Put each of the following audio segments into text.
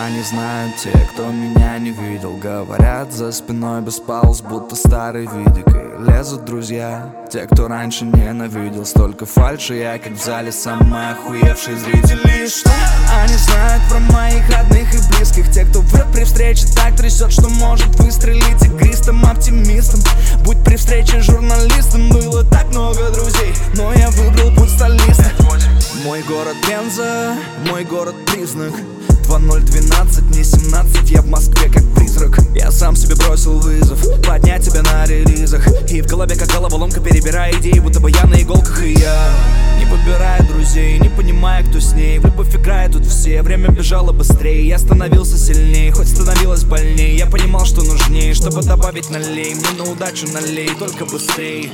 Они знают те, кто меня не видел. Говорят за спиной без пауз, будто старый видик. И лезут друзья, те, кто раньше ненавидел. Столько фальши, я как в зале самый охуевший зритель. И что? Они знают про моих родных и близких. Те, кто врет при встрече, так трясет, что может выстрелить игристым оптимистом. Будь при встрече журналистом. Было так много друзей, но я выбрал путь столиста. Мой город Пенза, мой город признак. 2012, не 17, я в Москве как призрак. Я сам себе бросил вызов, поднять тебя на релизах. И в голове как головоломка, перебирая идеи, будто бы я на иголках. И я не подбираю друзей, не понимая, кто с ней. В любовь играют тут все, время бежало быстрее. Я становился сильнее, хоть становилось больнее. Я понимал, что нужнее, чтобы добавить налей. Мне на удачу налей, только быстрее.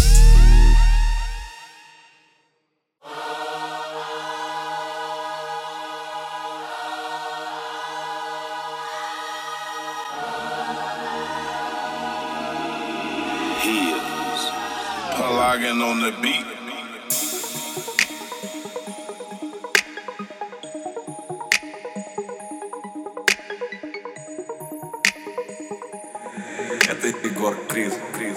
Pelagan on the beat. Это Егор Крид.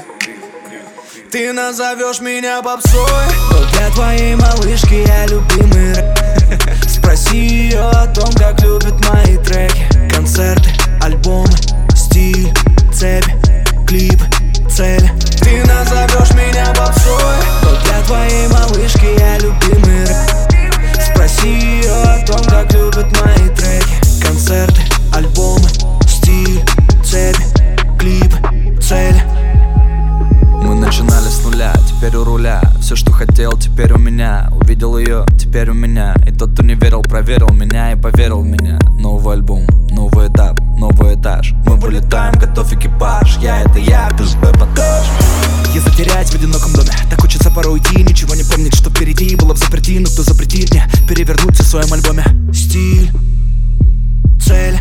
Ты назовешь меня попсой, но для твоей малышки я любимый рэп. Спроси ее о том, как любит мои треки. Концерты, альбомы, стиль, цепи, клипы, цели. Ты назовешь меня попсой, но для твоей малышки я любимый рэп. Спроси ее о том, как любит мои треки. Концерты, альбомы, стиль, цепи, клипы, цели. Мы начинали с нуля, теперь у руля. Все, что хотел, теперь у меня. Увидел ее, теперь у меня. И тот, кто не верил, проверил меня и поверил в меня. Новый альбом, новый этап, новый этаж. Мы вылетаем, готов экипаж. Я это я, без эпатаж. Я затерять в одиноком доме. Так хочется порой уйти, ничего не помнить, что впереди. Было в заперти, но кто запретит мне перевернуться в своем альбоме. Стиль, цель.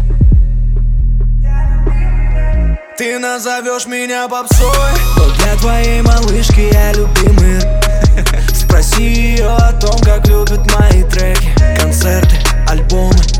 Ты назовешь меня попсой, но для твоей малышки я любимый рэп. Спроси ее о том, как любит мои треки. Концерты, альбомы,